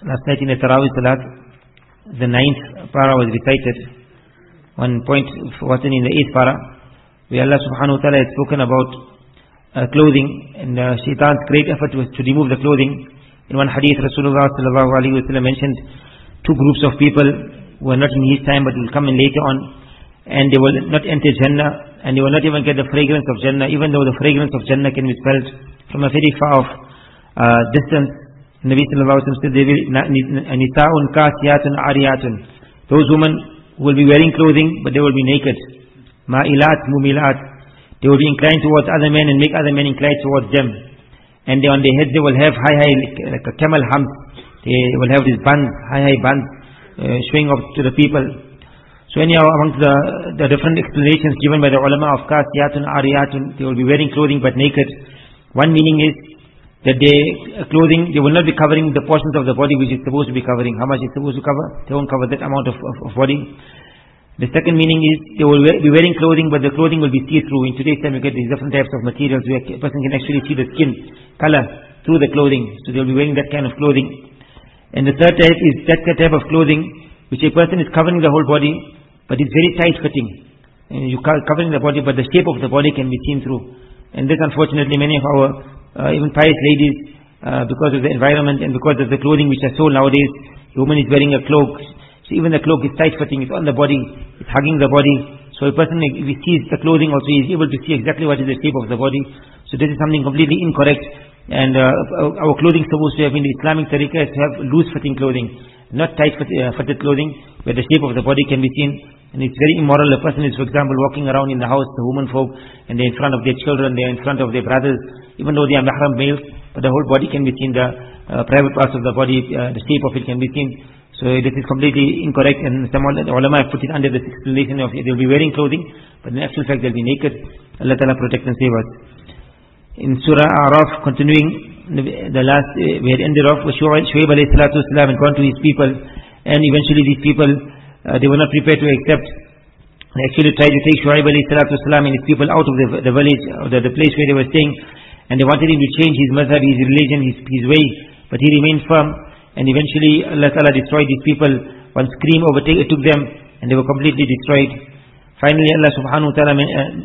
Last night in the Tarawih Salat, the 9th para was recited. One point forgotten in the 8th para, where Allah subhanahu wa ta'ala had spoken about clothing, and shaitan's great effort was to remove the clothing. In one hadith, Rasulullah sallallahu alaihi wasallam mentioned two groups of people who are not in his time but will come in later on, and they will not enter Jannah, and they will not even get the fragrance of Jannah, even though the fragrance of Jannah can be smelled from a very far off distance. Nabi sallallahu alaihi wasallam said, Nisa'un kasiyatun ariyatun. Those women who will be wearing clothing, but they will be naked. Ma'ilat, mumilat. They will be inclined towards other men and make other men inclined towards them. And on their heads they will have high, like a camel hump. They will have these buns, high buns, showing off to the people. So anyhow, amongst the different explanations given by the ulama of kasiyatun, ariyatun, they will be wearing clothing but naked. One meaning is that clothing, they will not be covering the portions of the body which is supposed to be covering. How much is supposed to cover? They won't cover that amount of body. The second meaning is they will be wearing clothing, but the clothing will be see-through. In today's time you get these different types of materials where a person can actually see the skin color through the clothing. So they will be wearing that kind of clothing. And the third type is that type of clothing which a person is covering the whole body, but it's very tight fitting. And you covering the body, but the shape of the body can be seen through. And this, unfortunately, many of our even pious ladies, because of the environment and because of the clothing which are sold nowadays, the woman is wearing a cloak. So even the cloak is tight fitting, it's on the body, it's hugging the body. So a person, if he sees the clothing also, he is able to see exactly what is the shape of the body. So this is something completely incorrect. And our clothing is supposed to have, in the Islamic tariqah, is to have loose fitting clothing, not tight fitted clothing, where the shape of the body can be seen. And it's very immoral. A person is, for example, walking around in the house, the woman folk, and they're in front of their children, they're in front of their brothers, even though they are mahram males, but the whole body can be seen, the private parts of the body, the shape of it can be seen. So this is completely incorrect, and some ulama have put it under this explanation of they'll be wearing clothing, but in actual fact they'll be naked. Allah Ta'ala protect and save us. In Surah Araf, continuing the last, we had ended off with Shu'aib alayhi salatu wasalam and gone to his people, and eventually these people, they were not prepared to accept. They actually tried to take Shu'aib alayhi salatu wasalam and his people out of the village, or the place where they were staying, and they wanted him to change his mazhab, his religion, his way, but he remained firm. And eventually Allah Ta'ala destroyed these people. One scream took them, and they were completely destroyed. Finally Allah subhanahu wa ta'ala,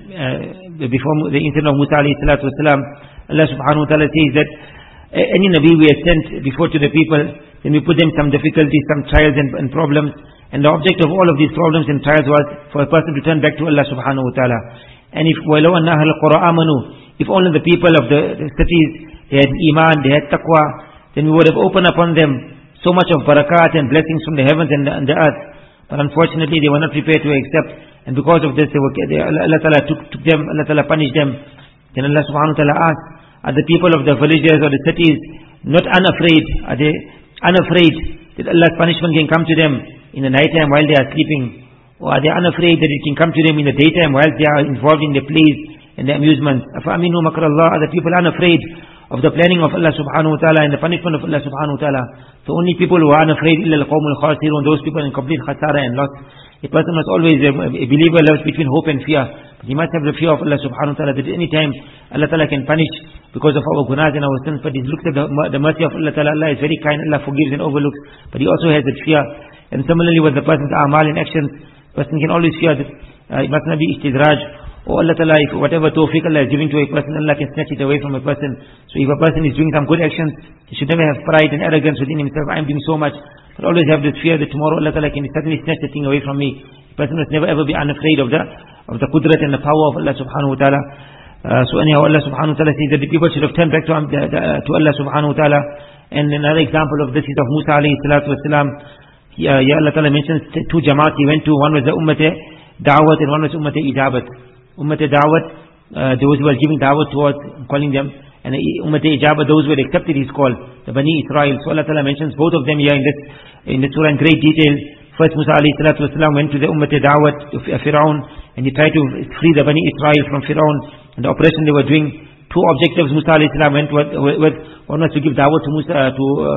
before the incident of Musa alayhi salatu wasalam, Allah subhanahu wa ta'ala says that any Nabi we have sent before to the people, then we put them some difficulties, some trials and problems. And the object of all of these problems and trials was for a person to turn back to Allah subhanahu wa ta'ala. And if وَلَوْ أَنَّ أَهْلَ الْقُرَىٰ آمَنُوا, if only the people of the cities, they had iman, they had taqwa, then we would have opened upon them so much of barakat and blessings from the heavens and the earth. But unfortunately they were not prepared to accept, and because of this Allah Ta'ala took them, Allah Ta'ala punished them. Then Allah subhanahu wa ta'ala asked, are the people of the villages or the cities not unafraid? Are they unafraid that Allah's punishment can come to them in the night time while they are sleeping? Or are they unafraid that it can come to them in the daytime while they are involved in their plays and their amusements? أَفَأَمِنُوا مَكْرَ اللَّهِ, are the people unafraid of the planning of Allah subhanahu wa ta'ala and the punishment of Allah subhanahu wa ta'ala? So only people who are unafraid, إِلَّا الْقَوْمُ الْخَاسِرُونَ, those people in complete khasara and loss. A person must always, a believer lives between hope and fear. But he must have the fear of Allah subhanahu wa ta'ala, that at any time Allah ta'ala can punish because of our gunas and our sins. But he looks at the mercy of Allah ta'ala. Allah is very kind, Allah forgives and overlooks. But he also has that fear. And similarly with the person's a'mal and actions, person can always fear that it must not be istidraj. Oh Allah Ta'ala, if whatever tawfiq Allah is giving to a person, Allah can snatch it away from a person. So if a person is doing some good actions, he should never have pride and arrogance within himself. I am doing so much. But always have this fear that tomorrow Allah Ta'ala can suddenly snatch the thing away from me. A person must never ever be unafraid of the qudrat and the power of Allah Subhanahu wa Ta'ala. So anyhow Allah Subhanahu wa Ta'ala says that the people should have turned back to Allah Subhanahu wa Ta'ala. And another example of this is of Musa alayhi salatu wasalam. Allah Ta'ala mentions two jamaat he went to. One was the Ummah-e-Da'wat and one was Ummah-e-Ijabat. Ummah-e-Da'wat, those who were giving da'wat towards calling them, and Ummah-e-Ijabah, those who had accepted his call, the Bani Israel. So Allah Ta'ala mentions both of them here in this surah in great detail. First Musa alayhi salatu wasalam went to the Ummah-e-Da'wat of Fir'aun, and he tried to free the Bani Israel from Fir'aun and the oppression they were doing. Two objectives Musa alayhi salam went with. One was to give da'wah to Musa,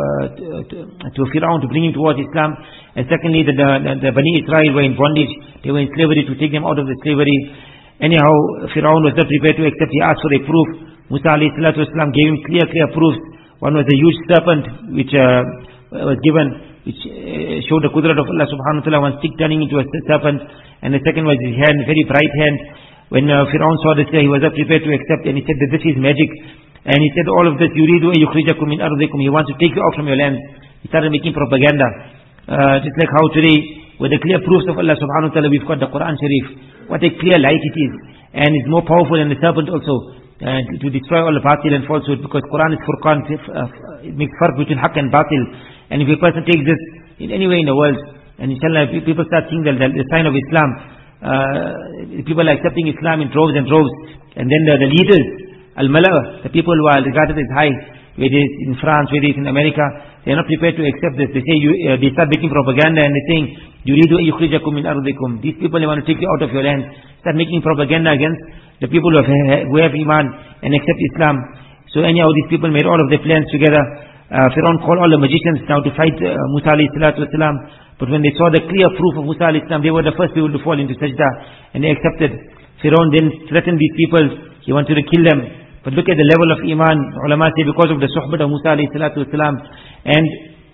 to Fir'aun, to bring him towards Islam, and secondly the Bani Israel were in bondage, they were in slavery, to take them out of the slavery. Anyhow, Fir'aun was not prepared to accept. He asked for a proof. Musa alayhi salatu wasalam gave him clear proofs. One was a huge serpent which was given, which showed the qudrat of Allah subhanahu wa ta'ala, one stick turning into a serpent, and the second was his hand, very bright hand. When Fir'aun saw this, he was not prepared to accept, and he said that this is magic. And he said all of this, yuridu an yukhrijakum min ardikum, he wants to take you out from your land. He started making propaganda. Just like how today, with the clear proofs of Allah subhanahu wa ta'ala, we've got the Quran Sharif. What a clear light it is. And it's more powerful than the serpent also. To destroy all the batil and falsehood, because Quran is Furqan, it makes farq between haqq and batil. And if a person takes this in any way in the world, and inshallah people start seeing the sign of Islam, people are accepting Islam in droves and droves, and then the leaders, al-mala, the people who are regarded as high, whether it's in France, whether it's in America, they are not prepared to accept this. They say, they start making propaganda, and they're saying, yuridu an yukhrijakum min ardikum, these people, they want to take you out of your land. Start making propaganda against the people who have iman and accept Islam. So anyhow, these people made all of their plans together. Fir'aun called all the magicians now to fight Musa alayhi salatu wasalam. But when they saw the clear proof of Musa alayhi salam, they were the first people to fall into sajda, and they accepted. Fir'aun then threatened these people. He wanted to kill them. But look at the level of iman. Ulama say because of the suhbat of Musa alayhi salatu wasalam. And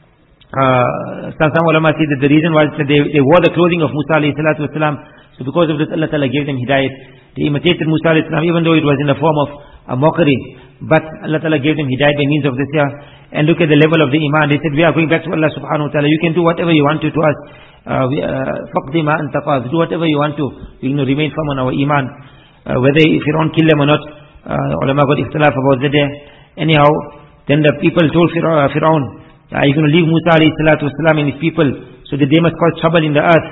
some ulama say that the reason was that they wore the clothing of Musa alayhi salatu wasalam. So because of this, Allah Ta'ala gave them hidayat. They imitated Musa alayhi salam, even though it was in the form of a mockery. But Allah Ta'ala gave them hidayat by means of this year. And look at the level of the iman. They said, we are going back to Allah subhanahu wa ta'ala. You can do whatever you want to us. Faqdi ma anta qad. Do whatever you want to. We will remain firm on our iman. Whether if you don't kill them or not, ulama got ikhtilaf about that day. Anyhow, then the people told Fir'aun, you're going to leave Musa alayhi salatu wasalam and his people, so that they must cause trouble in the earth.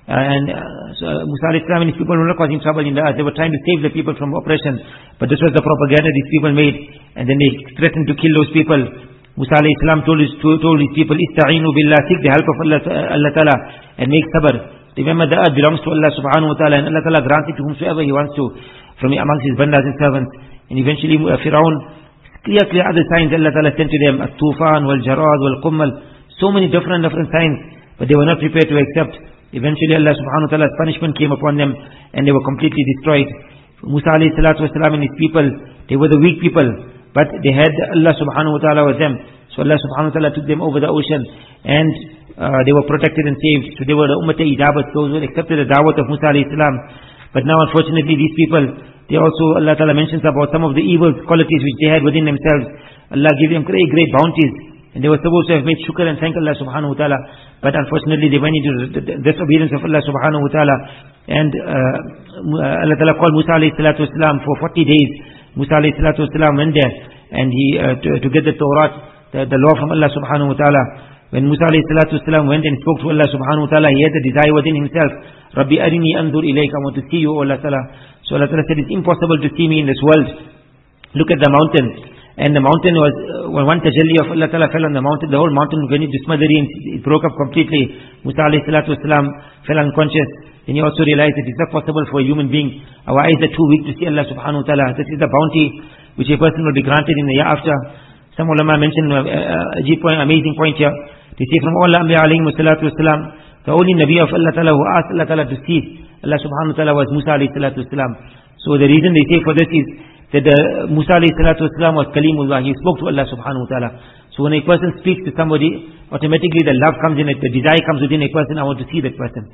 So Musa alayhi salam and his people were not causing trouble in the earth. They were trying to save the people from oppression. But this was the propaganda these people made. And then they threatened to kill those people. Musa alayhi salam told his people, Ista'inu billah, seek the help of Allah Ta'ala and make sabr. Remember, the earth belongs to Allah subhanahu wa ta'ala, and Allah Ta'ala grants it to whomsoever He wants to from amongst His bandas and servants. And eventually Fir'aun, clear other signs Allah Ta'ala sent to them, At-Tufan, Wal-Jarad, Wal-Qummal, so many different signs, but they were not prepared to accept. Eventually Allah subhanahu wa ta'ala's punishment came upon them, and they were completely destroyed. Musa alayhi salatu wasalam and his people, they were the weak people, but they had Allah subhanahu wa ta'ala with them. So Allah subhanahu wa ta'ala took them over the ocean, and they were protected and saved. So they were the ummah ijabat, those who accepted the da'wat of Musa alayhi salam. But now unfortunately these people, they also, Allah ta'ala mentions about some of the evil qualities which they had within themselves. Allah gave them great bounties, and they were supposed to have made shukr and thank Allah subhanahu wa ta'ala. But unfortunately they went into the disobedience of Allah subhanahu wa ta'ala. And Allah ta'ala called Musa alayhi salatu wasalam for 40 days. Musa alayhi salatu wasalam went there, and he to get the Torah, the law from Allah subhanahu wa ta'ala. When Musa alayhi salatu wasalam went and spoke to Allah subhanahu wa ta'ala, he had the desire within himself, Rabbi arini anzur ilayka, I want to see you, O Allah ta'ala. So Allah ta'ala said, it's impossible to see me in this world. Look at the mountain. And the mountain was, when one tajalli of Allah ta'ala fell on the mountain, the whole mountain went into smithereens. It broke up completely. Musa alayhi salatu wasalam fell unconscious. Then he also realized that it's not possible for a human being. Our eyes are too weak to see Allah subhanahu wa ta'ala. This is the bounty which a person will be granted in the year after. Some ulama mentioned amazing point here. They say from all Anbiya alayhi salatu wasalam, the only Nabi of Allah ta'ala who asked Allah ta'ala to see Allah subhanahu wa ta'ala was Musa alayhi salatu wasalam. So the reason they say for this is that Musa alayhi salatu wasalam was Kalimullah. He spoke to Allah subhanahu wa ta'ala. So when a person speaks to somebody, automatically the love comes in it, the desire comes within a person, I want to see that person.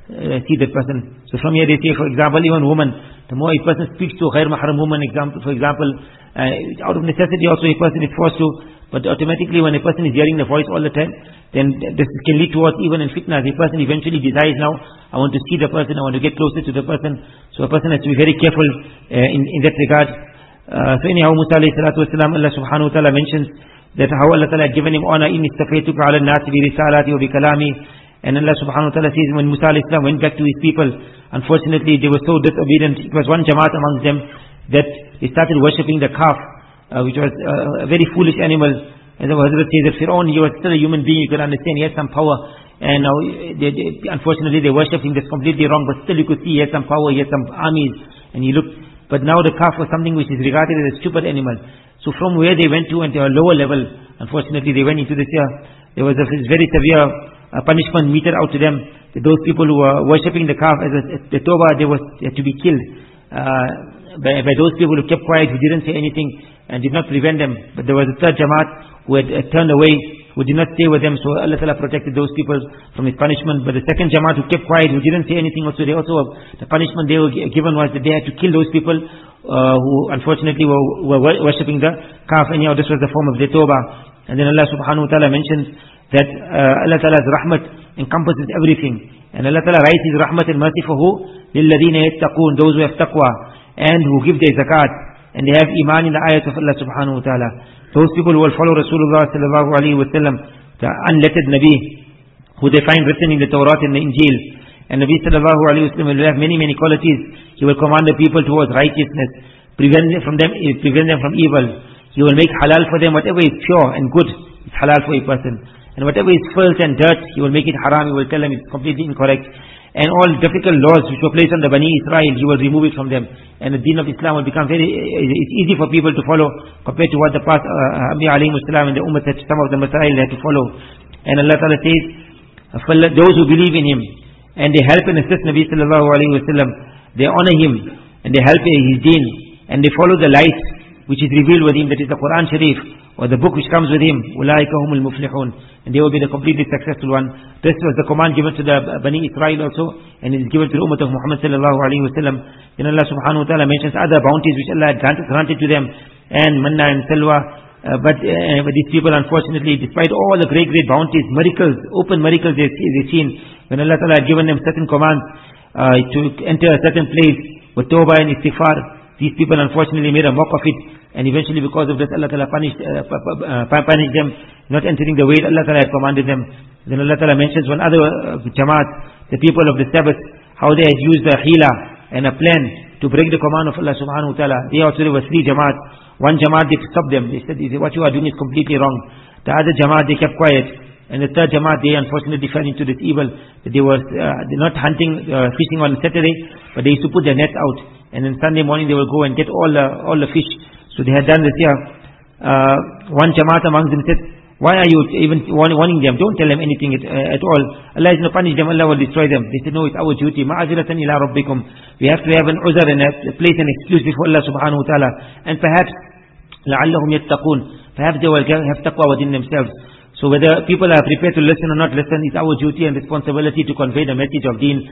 So from here they say, for example, even woman, the more a person speaks to a ghair mahram woman, for example, out of necessity also a person is forced to, but automatically when a person is hearing the voice all the time, then this can lead towards even in fitna. The person eventually desires now, I want to see the person, I want to get closer to the person. So a person has to be very careful in that regard. So anyhow, Musa alayhi salatu wasalam, Allah subhanahu wa ta'ala mentions that how Allah ta'ala had given him honor, inni istafaytuka ala an-nasi bi risalati wa bi kalami. And Allah subhanahu wa ta'ala says, when Musa alayhi salam went back to his people, unfortunately they were so disobedient. It was one jamaat amongst them that they started worshipping the calf, which was a very foolish animal. As the Hazrat says that Fir'aun, he was still a human being, you could understand, he had some power. And now, unfortunately they worshipped him, that's completely wrong, but still you could see he had some power, he had some armies, and he looked. But now the calf was something which is regarded as a stupid animal. So from where they went to, and to a lower level, unfortunately they went into this year, there was a very severe punishment meted out to them. That those people who were worshipping the calf as the tawbah, they had to be killed by those people who kept quiet, who didn't say anything and did not prevent them. But there was a third jamaat who had turned away who did not stay with them, so Allah Ta'ala protected those people from his punishment. But the second Jamaat who kept quiet, who didn't say anything also, the punishment they were given was that they had to kill those people who unfortunately were worshipping the calf. Anyhow, this was the form of their tawbah. And then Allah subhanahu wa ta'ala mentions that Allah Ta'ala's rahmat encompasses everything. And Allah Ta'ala writes his rahmat and mercy for who? لِلَّذِينَ يَتَّقُونَ, those who have taqwa and who give their zakat and they have iman in the ayat of Allah subhanahu wa ta'ala. Those people who will follow Rasulullah sallallahu alayhi wa sallam, the unlettered Nabi, who they find written in the Tawrat and the Injil. And Nabi sallallahu alayhi wa sallam will have many qualities. He will command the people towards righteousness, prevent them from evil. He will make halal for them whatever is pure and good is halal for a person. And whatever is filth and dirt, he will make it haram. He will tell them it's completely incorrect. And all difficult laws which were placed on the Bani Israel, he will remove it from them. And the deen of Islam will become it's easy for people to follow compared to what the past Anbiya alayhi salam and the Ummah, some of the Masail had to follow. And Allah Ta'ala says, those who believe in him and they help and assist Nabi sallallahu alayhi wa sallam, they honor him and they help his deen and they follow the light which is revealed with him, that is the Quran Sharif or the book which comes with him, أُولَٰئِكَ هُمُ الْمُفْلِحُونَ, and they will be the completely successful one. This was the command given to the Bani Israel also, and it is given to the Ummah of Muhammad sallallahu alayhi wa sallam. Then Allah subhanahu wa ta'ala mentions other bounties which Allah had granted to them, and manna and salwa. But these people, unfortunately, despite all the great bounties, miracles, open miracles they've seen, when Allah Ta'ala had given them certain commands to enter a certain place with tawbah and istighfar, these people unfortunately made a mock of it, and eventually because of this Allah Ta'ala punished them, not entering the way that Allah Ta'ala had commanded them. Then Allah Ta'ala mentions one other Jamaat, the people of the Sabbath, how they had used a hila and a plan to break the command of Allah Subhanahu wa Ta'ala. They also were 3 Jamaat. One Jamaat, they stopped them. They said, what you are doing is completely wrong. The other Jamaat, they kept quiet. And the third Jamaat, they unfortunately fell into this evil. They were not hunting, fishing on Saturday, but they used to put their nets out. And then Sunday morning they will go and get all the fish. So they had done this here. One Jamaat amongst them said, why are you even warning them? Don't tell them anything at all. Allah is going to punish them, Allah will destroy them. They said, no, it's our duty. Ma'aziratan ila rabbikum. We have to have an uzr and a place and excuse before Allah subhanahu wa ta'ala. And perhaps, لَعَلَّهُمْ يَتَّقُونَ, perhaps they will have taqwa within themselves. So whether people are prepared to listen or not listen, it's our duty and responsibility to convey the message of deen.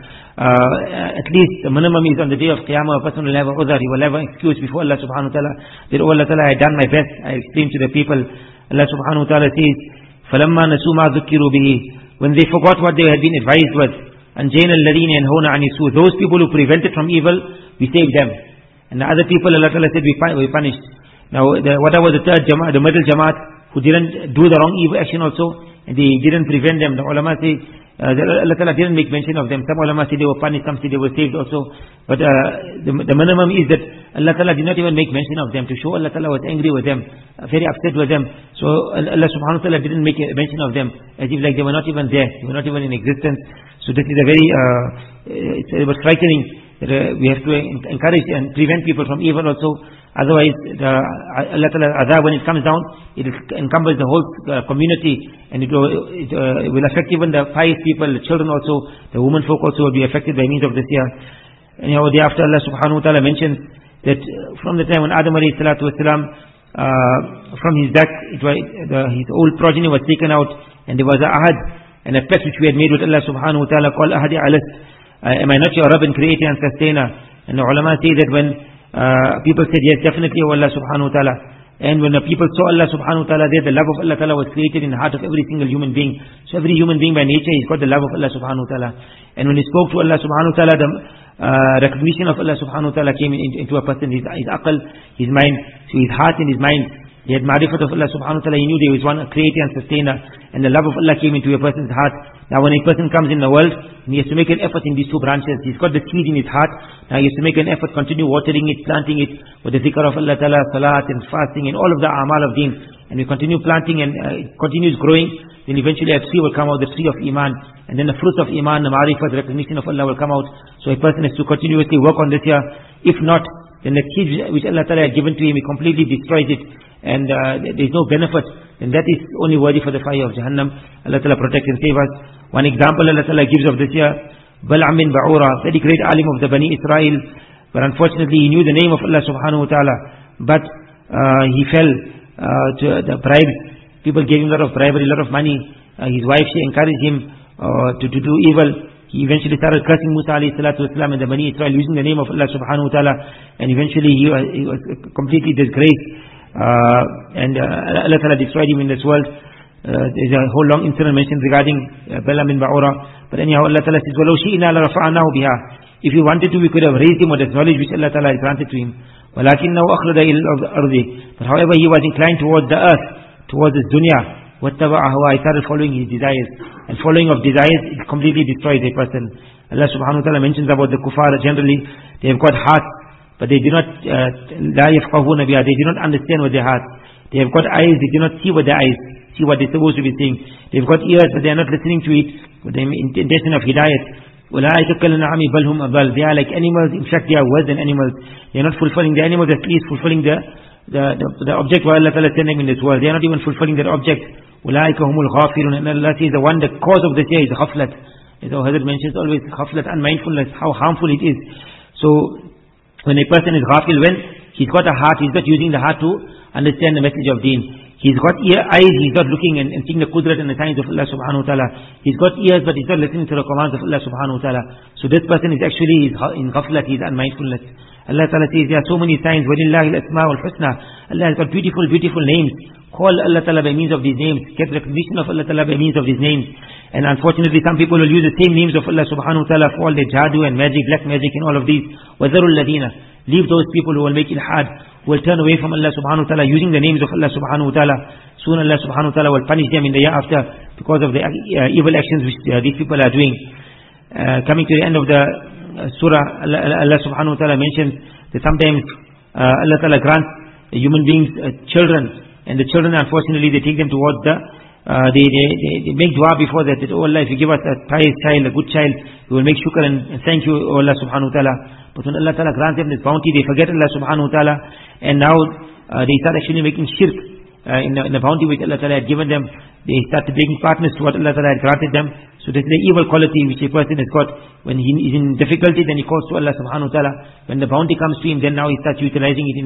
At least the minimum is on the day of Qiyamah, a person will have a uzr, he will have an excuse before Allah subhanahu wa ta'ala, that oh Allah ta'ala, I done my best, I explained to the people. Allah subhanahu wa ta'ala says, فَلَمَّا نَسُوا مَا ذُكِّرُوا بِهِ, when they forgot what they had been advised with, أَنْجَيْنَا الَّذِينَ يَنْهَوْنَ عَنِ السُّوءِ, those people who prevented from evil, we saved them. And the other people, Allah ta'ala said, we punished. Now, whatever the third Jamaat, the middle Jamaat, who didn't do the wrong evil action also, and they didn't prevent them. The ulama say, Allah Ta'ala didn't make mention of them. Some ulama say they were punished, some say they were saved also. But the minimum is that Allah Ta'ala did not even make mention of them, to show Allah Ta'ala was angry with them, very upset with them. So Allah Subhanahu wa Ta'ala didn't make a mention of them, as if like they were not even there, they were not even in existence. So this is a very, it was frightening. We have to encourage and prevent people from evil also. Otherwise, Allah Ta'ala azab, when it comes down, it encumbers the whole community, and it will affect even the pious people, the children also, the women folk also will be affected by means of this year. Anyhow, thereafter Allah Subhanahu wa Ta'ala mentions that from the time when Adam alayhi salatu wasalam, from his back, his old progeny was taken out, and there was a ahad, and a pact which we had made with Allah Subhanahu wa Ta'ala called ahadi alas. Am I not your Rabb and creator and sustainer? And the ulama say that when people said, yes, definitely, O Allah subhanahu wa ta'ala. And when the people saw Allah subhanahu wa ta'ala there, the love of Allah ta'ala was created in the heart of every single human being. So every human being by nature, he's got the love of Allah subhanahu wa ta'ala. And when he spoke to Allah subhanahu wa ta'ala, the recognition of Allah subhanahu wa ta'ala came into a person, his aql, his mind, so his heart and his mind. He had marifat of Allah subhanahu wa ta'ala, he knew there was one creator and sustainer, and the love of Allah came into a person's heart. Now when a person comes in the world, he has to make an effort in these 2 branches. He's got the seed in his heart, now he has to make an effort, continue watering it, planting it, with the zikr of Allah ta'ala, salat and fasting and all of the amal of deen. And we continue planting and it continues growing, then eventually a tree will come out, the tree of Iman, and then the fruits of Iman, the marifat, the recognition of Allah will come out. So a person has to continuously work on this here. If not, then the seed which Allah ta'ala had given to him, he completely destroys it, and there is no benefit, then that is only worthy for the fire of Jahannam. Allah Ta'ala protect and save us. One example Allah Ta'ala gives of this here, Bal'am bin Ba'ura, very great alim of the Bani Israel, but unfortunately he knew the name of Allah subhanahu wa ta'ala, but he fell to the bribes People gave him a lot of bribery, a lot of money. His wife, she encouraged him to do evil. He eventually started cursing Musa alayhi salatu wasalam and the Bani Israel using the name of Allah subhanahu wa ta'ala, and eventually he was completely disgraced, and Allah ta'ala destroyed him in this world. There's a whole long incident mentioned regarding Balaam bin Ba'ura, but anyhow Allah ta'ala says, وَلَوْ شِئِنَا لَرَفَعْنَاهُ بِهَا. If we wanted to, we could have raised him with this knowledge which Allah ta'ala has granted to him. وَلَكِنَّهُ أَخْلَدَ إِلَى الْأَرْضِ. But however, he was inclined towards the earth, towards this dunya. وَاتَّبَعَ هَوَاهُ. He started following his desires. And following of desires, it completely destroys a person. Allah subhanahu wa ta'ala mentions about the kuffar generally. They have got hearts, but they do not, لَا يَفْقَهُونَ بِهَا. They do not understand with their hearts. They have got eyes, they do not see with their eyes, see what they're supposed to be seeing. They've got ears, but they are not listening to it with the intention of hidayat. أُولَٰئِكَ كَالْأَنْعَامِ بَلْ هُمْ أَضَلُّ. They are like animals. In fact, they are worse than animals. They are not fulfilling the animals, at least fulfilling the object why Allah Ta'ala sent them in this world. They are not even fulfilling that object. أُولَٰئِكَ هُمُ الْغَافِلُونَ. And Allah says the one, the cause of this here is ghaflat. As our Hazrat mentions always, ghaflat, unmindfulness, how harmful it is. So, when a person is ghafil, when he's got a heart, he's not using the heart to understand the message of deen. He's got eyes, he's not looking and seeing the qudrat and the signs of Allah subhanahu wa ta'ala. He's got ears, but he's not listening to the commands of Allah subhanahu wa ta'ala. So this person is actually in ghaflat, he's unmindfulness. Allah ta'ala says there are so many signs. وَلِلَّهِ الْأَسْمَاءُ الْحُسْنَى. Allah has got beautiful, beautiful names. Call Allah ta'ala by means of these names. Get recognition of Allah ta'ala by means of these names. And unfortunately some people will use the same names of Allah subhanahu wa ta'ala for all their jadoo and magic, black magic and all of these. وَذَرُوا الَّذِينَ. Leave those people who will make it hard, who will turn away from Allah subhanahu wa ta'ala using the names of Allah subhanahu wa ta'ala. Soon Allah subhanahu wa ta'ala will punish them in the year after because of the evil actions which these people are doing. Coming to the end of the surah, Allah subhanahu wa ta'ala mentions that sometimes Allah ta'ala grants human beings children, and the children unfortunately they take them towards they make dua before that oh Allah, if you give us a pious child, a good child, we will make shukr and thank you, oh Allah subhanahu wa ta'ala. But when Allah ta'ala grants them this bounty, they forget Allah subhanahu wa ta'ala, and now they start actually making shirk in the bounty which Allah ta'ala had given them. They start taking partners to what Allah ta'ala had granted them. So this is the evil quality which a person has got. When he is in difficulty, then he calls to Allah subhanahu wa ta'ala. When the bounty comes to him, then now he starts utilizing it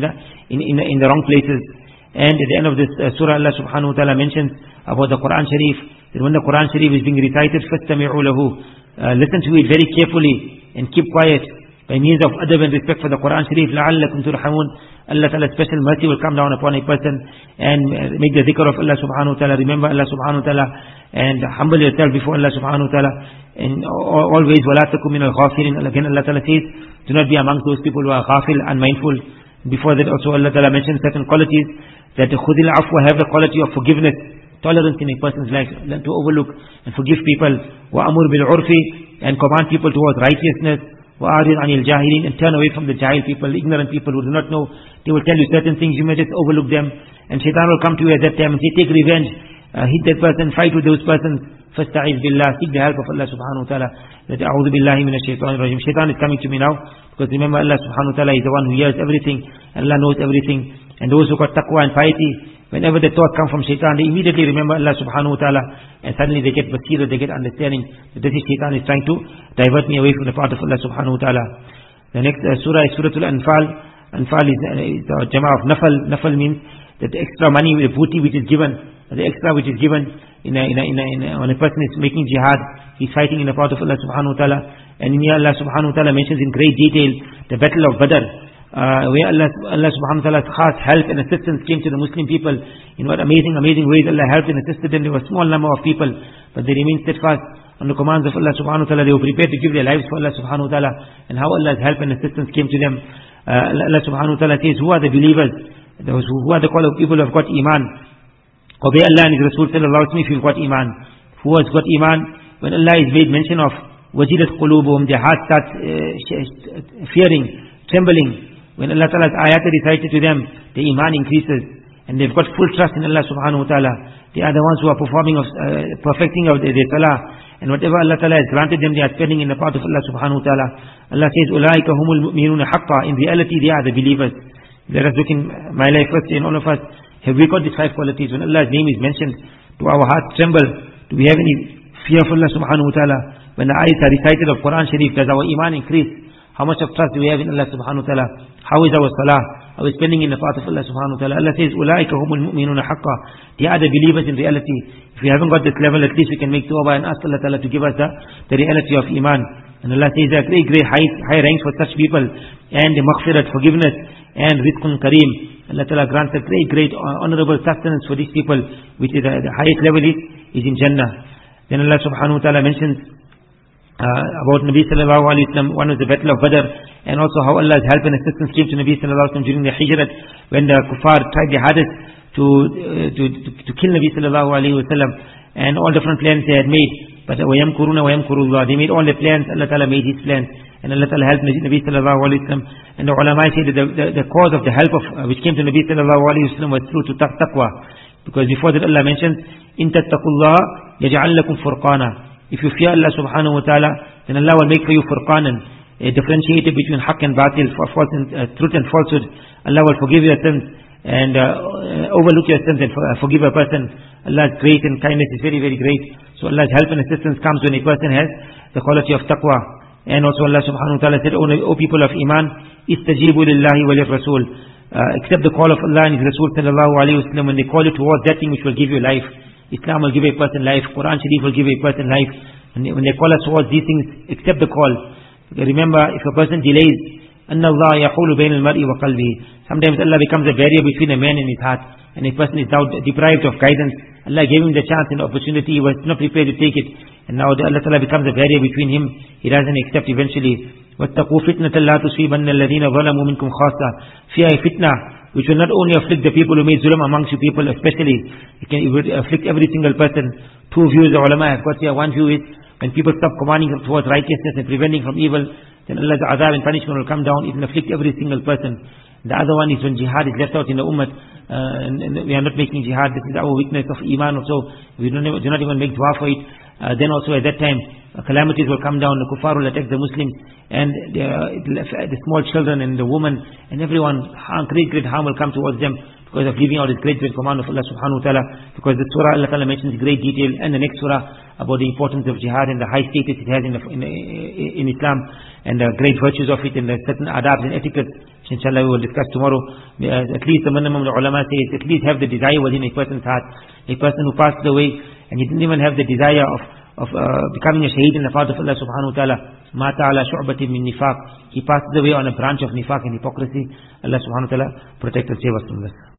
in the wrong places. And at the end of this surah, Allah subhanahu wa ta'ala mentions about the Quran Sharif, that when the Quran Sharif is being recited, فَاسْتَمِعُوا لَهُ. Listen to it very carefully and keep quiet by means of adab and respect for the Quran Sharif. لَعَلَّكُمْ تُرْحَمُونَ. Allah Ta'ala's special mercy will come down upon a person, and make the dhikr of Allah subhanahu wa ta'ala, remember Allah subhanahu wa ta'ala, and humble yourself before Allah subhanahu wa ta'ala, and always وَلَا تَكُمْ مِنَ الْغَافِلِينَ. Again Allah Ta'ala says, do not be amongst those people who are ghafil, unmindful. Before that also Allah Ta'ala mentioned certain qualities, that خُذِ الْعَفْوَ, have the quality of forgiveness, tolerance in a person's life, learn to overlook and forgive people. وَأَمُرْ بِالْعُرْفِ, and command people towards righteousness. وَأَعْرِضْ عَنِ الْجَاهِلِينَ, and turn away from the jahil people, ignorant people who do not know. They will tell you certain things, you may just overlook them, and shaitan will come to you at that time and say, take revenge, hit that person, fight with those persons. فَاسْتَعِذْ بِاللَّهِ, seek the help of Allah subhanahu wa ta'ala. That أَعُوذُ بِاللَّهِ مِنَ الشَّيْطَانِ الرَّجِيمِ. Shaitan is coming to me now, because remember Allah subhanahu wa ta'ala is the one who hears everything, Allah knows everything. And those who got taqwa and piety, whenever the thought comes from shaitan, they immediately remember Allah subhanahu wa ta'ala, and suddenly they get basira, they get understanding that this is shaitan is trying to divert me away from the path of Allah subhanahu wa ta'ala. The next surah is Suratul Anfal. Anfal is the jama'ah of Nafal. Nafal means that the extra money, the booty which is given, the extra which is given when a person is making jihad, he's fighting in the path of Allah subhanahu wa ta'ala. And in here Allah subhanahu wa ta'ala mentions in great detail the battle of Badr, where Allah subhanahu wa ta'ala's khas help and assistance came to the Muslim people. In what amazing ways Allah helped and assisted them. There were a small number of people, but they remained steadfast on the commands of Allah subhanahu wa ta'ala. They were prepared to give their lives for Allah subhanahu wa ta'ala, and how Allah's help and assistance came to them. Allah subhanahu wa ta'ala says, who are the believers? Those who are the call of people who have got iman. Obey Allah and His Rasul sallallahu alaihi wasallam if you've got iman. Who has got iman? When Allah is made mention of wajilat qulubuhum, their hearts start fearing, trembling. When Allah Ta'ala's ayat are recited to them, the iman increases, and they've got full trust in Allah subhanahu wa ta'ala. They are the ones who are perfecting of their salah, and whatever Allah Ta'ala has granted them, they are spending in the path of Allah subhanahu wa ta'ala. Allah says, أُولَٰئِكَ هُمُ الْمُؤْمِنُونَ حَقًّا. In reality, they are the believers. Let us look in my life first, in all of us. Have we got these 5 qualities? When Allah's name is mentioned, do our hearts tremble? Do we have any fear for Allah subhanahu wa ta'ala? When the ayats are recited of Quran Sharif, does our iman increase? How much of trust do we have in Allah subhanahu wa ta'ala? How is our salah? Are we spending in the path of Allah subhanahu wa ta'ala? Allah says, أُولَٰئِكَ هُمُ الْمُؤْمِنُونَ حَقًّا. They are the believers in reality. If we haven't got this level, at least we can make tawbah and ask Allah ta'ala to give us the reality of iman. And Allah says there are great high ranks for such people, and the maghfirat, forgiveness, and rizqun kareem. Allah ta'ala grants a great honorable sustenance for these people, which is the highest level is in Jannah. Then Allah subhanahu wa ta'ala mentions about Nabi sallallahu alayhi wa sallam. One was the battle of Badr, and also how Allah's help and assistance came to Nabi sallallahu alayhi wa sallam during the Hijrat, when the kuffar tried their hardest to kill Nabi sallallahu alayhi wa sallam, and all different plans they had made. But وَيَمْكُرُونَ وَيَمْكُرُ اللَّهُ, they made all their plans, Allah ta'ala made His plans, and Allah ta'ala helped Nabi sallallahu alayhi wa sallam. And the ulama say that the cause of the help which came to Nabi sallallahu alayhi wa sallam was through taqwa, because before that Allah mentions, إِن تَتَّقُوا اللَّهَ يَجْعَلْ لَكُمْ فُرْقَانًا. If you fear Allah subhanahu wa ta'ala, then Allah will make for you furqanan, a differentiator between haqq and batil, truth and falsehood. Allah will forgive your sins and overlook your sins and forgive a person. Allah's grace and kindness is very, very great. So Allah's help and assistance comes when a person has the quality of taqwa. And also Allah subhanahu wa ta'ala said, O people of iman, istajibu lillahi wa lirrasul. Accept the call of Allah and His Rasul sallallahu alayhi wa sallam when they call you towards that thing which will give you life. Islam will give a person life, Quran Sharif will give a person life. And when they call us towards these things, accept the call. Remember, if a person delays, أَنَّ اللَّهَ يَحُولُ بَيْنَ الْمَرْءِ وَقَلْبِهِ. Sometimes Allah becomes a barrier between a man and his heart, and a person is now deprived of guidance. Allah gave him the chance and opportunity, he was not prepared to take it, and now Allah Ta'ala becomes a barrier between him. He doesn't accept eventually. وَاتَّقُوا فِتْنَةً لَا تُصِيبَنَّ الَّذِينَ ظَلَمُوا مِنْكُمْ خَاصَّةً. Fear a fitna which will not only afflict the people who made zulm amongst you people, especially it will afflict every single person. Two views the ulama have got here. One view is when people stop commanding towards righteousness and preventing from evil, then Allah's azab and punishment will come down. It will afflict every single person. The other one is when jihad is left out in the ummah, and we are not making jihad. This is our weakness of iman also. We do not even make dua for it. Then also at that time, calamities will come down. The kuffar will attack the Muslims, and the small children and the women and everyone. Great harm will come towards them because of leaving out this great command of Allah subhanahu wa ta'ala. Because the surah Allah ta'ala mentions in great detail, and the next surah about the importance of jihad and the high status it has in Islam, and the great virtues of it, and the certain adabs and etiquettes, which inshallah we will discuss tomorrow. At least the minimum the ulama says, at least have the desire within a person's heart. A person who passed away and he didn't even have the desire of becoming a shaheed in the path of Allah subhanahu wa ta'ala, mata ala shu'batin min nifaq, he passed away on a branch of nifaq and hypocrisy. Allah subhanahu wa ta'ala protect and save us from this.